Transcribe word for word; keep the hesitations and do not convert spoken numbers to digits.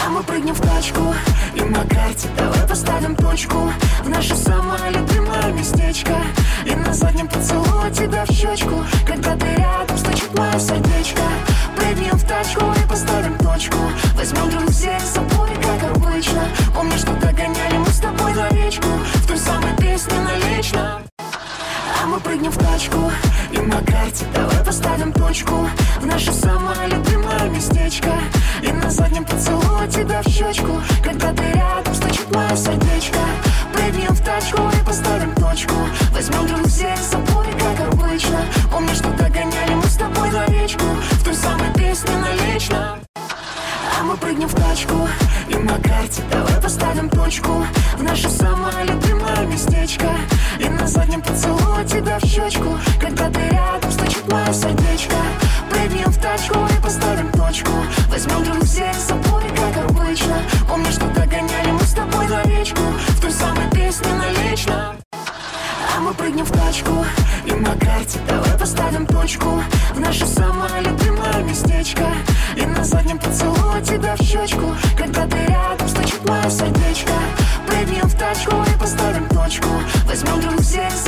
А мы прыгнем в тачку и на карте давай поставим точку в наше самое любимое местечко. И на заднем поцелую тебя в щечку, когда ты рядом стучит мое сердечко. Прыгнем в тачку и поставим точку, возьмем друзей с собой, как обычно. Помнишь, что догоняли мы с тобой на речку в той самой песне налично. А мы прыгнем в тачку и на карте давай поставим точку в наше самое любимое местечко. И на заднем поцелую тебя в щечку, когда ты рядом стучит мое сердечко. Прыгнем в тачку и поставим точку, возьмем друзей с собой, как обычно. Помнишь, что догоняли мы с тобой на речку в той самой песне налично. А мы прыгнем в тачку и на карте давай поставим точку в наше самое любимое местечко. И на заднем поцелую тебя в щечку, когда ты рядом стучит мое сердечко. Прыгнем в тачку и поставим точку, возьмем друзей с собой, как обычно. Помнишь, что догоняли мы с тобой на речку в той самой песне налично. А мы прыгнем в тачку и на карте давай поставим точку в наше самое любимое местечко. И на заднем поцелую тебя в щечку, когда ты рядом стучит мое сердечко.